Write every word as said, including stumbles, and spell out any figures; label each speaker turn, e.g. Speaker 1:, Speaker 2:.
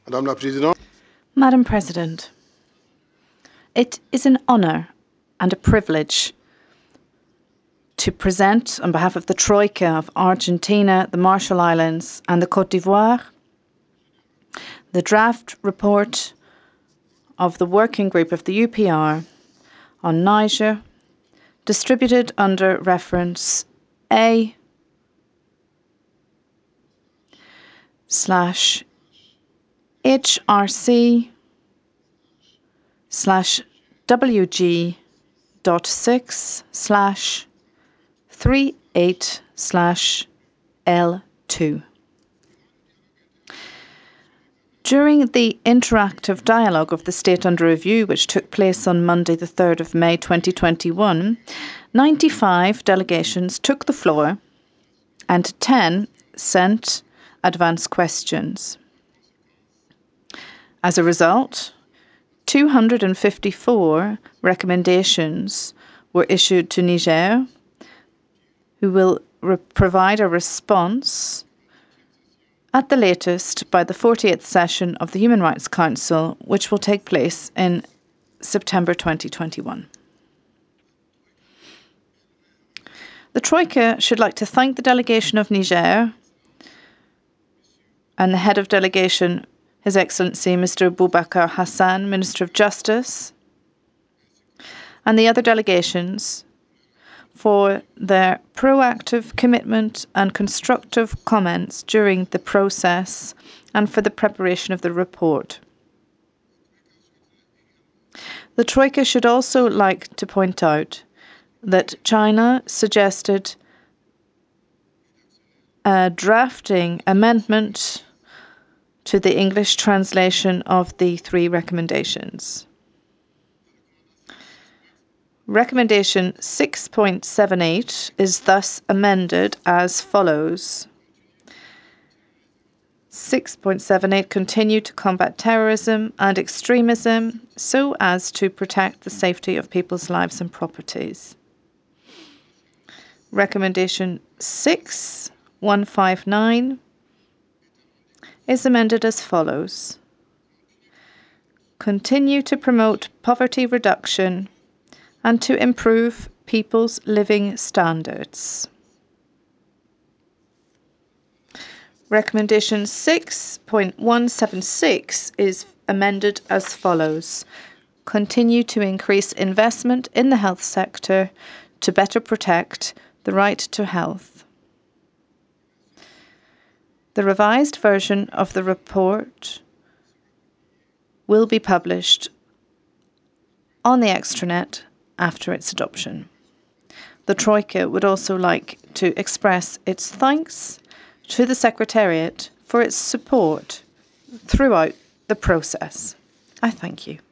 Speaker 1: Madame la Présidente,
Speaker 2: Madam President, it is an honour and a privilege to present, on behalf of the Troika of Argentina, the Marshall Islands and the Côte d'Ivoire, the draft report of the working group of the U P R on Niger, distributed under reference A slash H R C slash W G dot six slash three eight slash L two. During the interactive dialogue of the State under Review, which took place on Monday the third of May twenty twenty-one, ninety-five delegations took the floor and ten sent advance questions. As a result, two hundred fifty-four recommendations were issued to Niger, who will re- provide a response at the latest by the forty-eighth session of the Human Rights Council, which will take place in September twenty twenty-one. The Troika should like to thank the delegation of Niger and the head of delegation, His Excellency Mister Boubacar Hassan, Minister of Justice, and the other delegations for their proactive commitment and constructive comments during the process and for the preparation of the report. The Troika should also like to point out that China suggested a drafting amendment to the English translation of the three recommendations. Recommendation six point seven eight is thus amended as follows. six point seven eight continue to combat terrorism and extremism so as to protect the safety of people's lives and properties. Recommendation six point one five nine is amended as follows. Continue to promote poverty reduction and to improve people's living standards. Recommendation six point one seven six is amended as follows. Continue to increase investment in the health sector to better protect the right to health. The revised version of the report will be published on the extranet after its adoption. The Troika would also like to express its thanks to the Secretariat for its support throughout the process. I thank you.